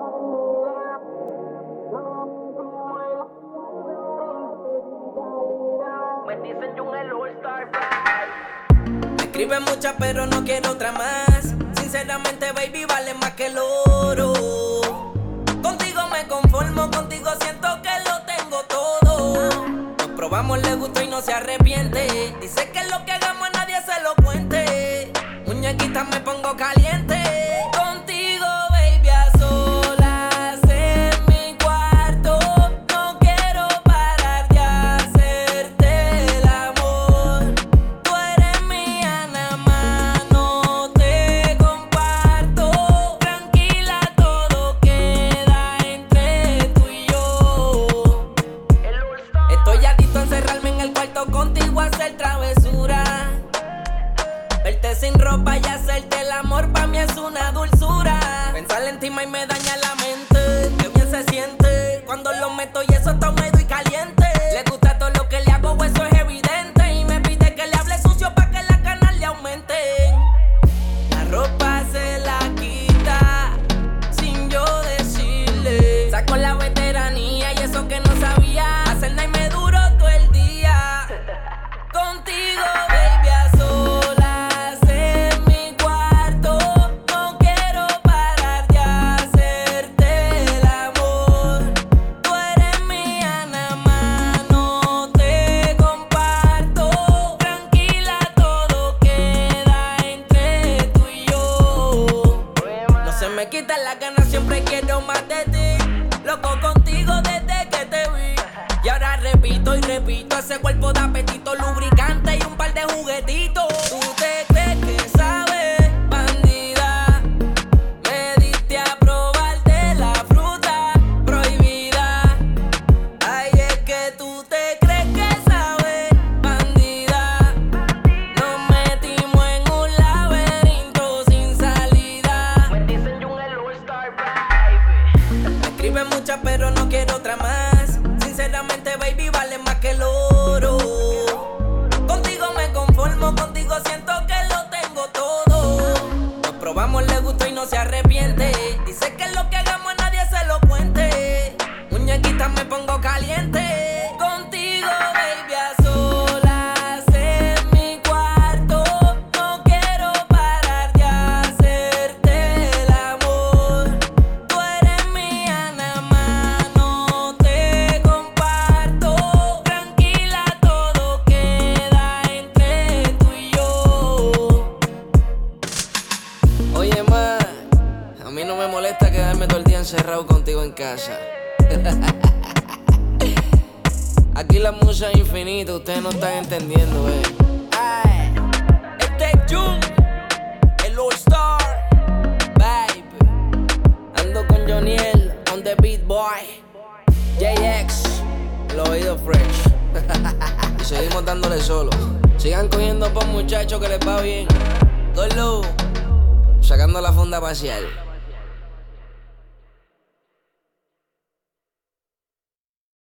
Me dicen yo el All-Star. Me escriben muchas pero no quiero otra más. Sinceramente baby vale más que el oro. Contigo me conformo, contigo siento que lo tengo todo. Nos probamos, le gustó y no se arrepiente. Dice que lo que hagamos a nadie se lo cuente. Muñequita me pongo caliente. Contigo baby a solas en mi cuarto. No quiero parar de hacerte el amor. Tú eres mía nada más, no te comparto. Tranquila, todo queda entre tú y yo. Estoy adicto a encerrarme en el cuarto contigo a hacer travesura. Verte sin ropa y hacerte el amor pa' mí es una dulzura. Pensar en ti y me daña la mente. Qué bien se siente cuando lo meto y eso está húmedo y caliente. Le gusta todo lo que le hago, eso es evidente. Y me pide que le hable sucio pa' que la ganas le aumenten. La ropa se la quita sin yo decirle. Saco la veteranía y eso que no sabía. Hacer nada y me duró todo el día. Contigo baby a solas en mi cuarto. No quiero parar de hacerte el amor. Tú eres mía nada más, no te comparto. Tranquila, todo queda entre tú y yo. No se me quitan las ganas, siempre quiero más de ti. Loco contigo desde que te vi. Y ahora repito y repito, ese cuerpo de apetito, lubricante y un par de juguetitos. ¿Tú te crees que sabes, bandida? Me diste a probar de la fruta prohibida. Ay, es que tú te crees que sabes, bandida. Nos metimos en un laberinto sin salida. Me dicen yo el All-Star, baby. Me escriben muchas pero no quiero otra más. Sinceramente baby vale más que el oro. Contigo me conformo, contigo siento que lo tengo todo. Nos probamos, le gustó y no se arrepiente. Dice que lo que hagamos a nadie se lo cuente. Muñequita me pongo caliente. Contigo baby a solas en mi cuarto. No quiero parar de hacerte el amor. Tú eres mía nada más, no te comparto. Tranquila, todo queda entre tú y yo. Oye ma, a mí no me molesta quedarme todo el día encerrado contigo en casa. Aquí la musa es infinita, ustedes no están entendiendo, Ay, este es Jun, el All-Star, baby. Ando con Joniel, on the beat boy. JX, el oído fresh. Y seguimos dándole solo. Sigan cogiendo pa' muchachos que les va bien. Golo, sacando la funda parcial.